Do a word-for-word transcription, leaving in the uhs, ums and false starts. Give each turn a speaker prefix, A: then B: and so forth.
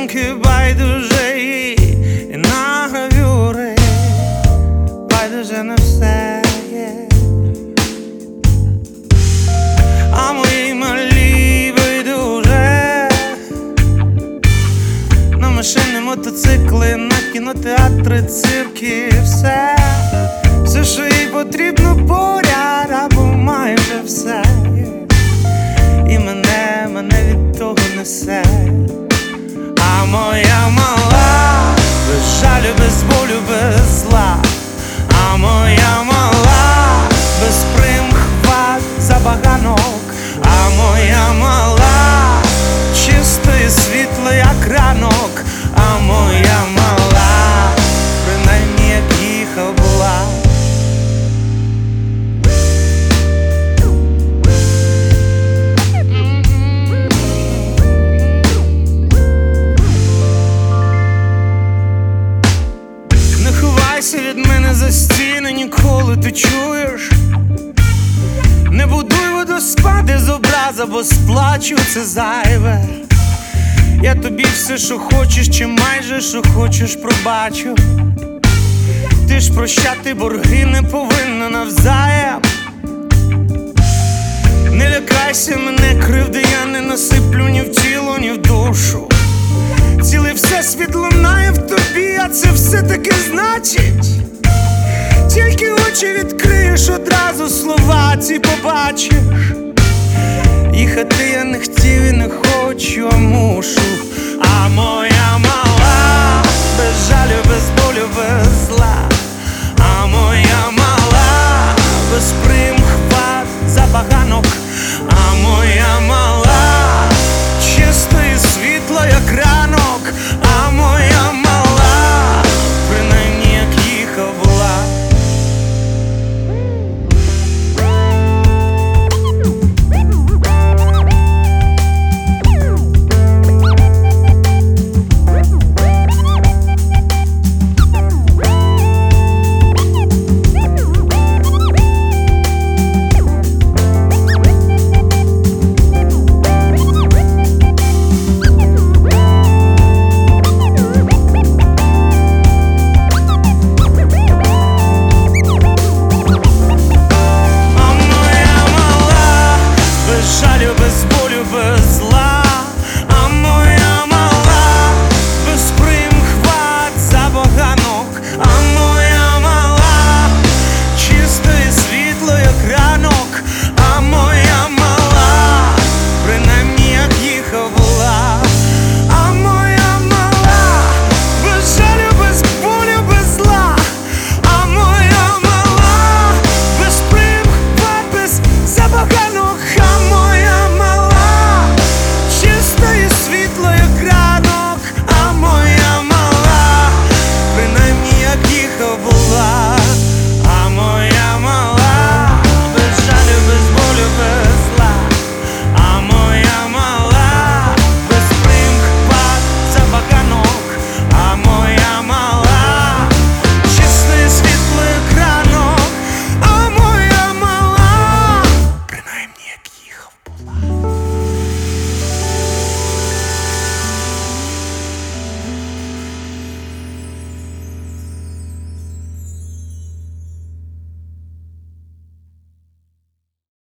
A: малюнки, байдуже і на гравюри, байдуже на все є. А мої малі байдуже на машини, мотоцикли, на кінотеатри, цирки, все, все, що їй потрібно поряд, або майже все. І мене, мене від того несе. А моя мала, без жалю, без болю, без зла. А моя мала, без примхват, забаганок. А моя мала, чисто і світло, як ранок. А моя мала, принаймні як їхав була. Не ховайся від мене за стіни ніколи, ти чуєш? Не будуй водоспади з образа, бо сплачу це зайве. Я тобі все, що хочеш, чи майже що хочеш, пробачу. Ти ж прощати борги не повинна навзаєм. Не лякайся мене, кривди я не насиплю ні в тіло, ні в душу. Цілий всесвіт лунає в тобі, а це все таки значить. Тільки очі відкриєш, одразу слова ці побачиш. Їхати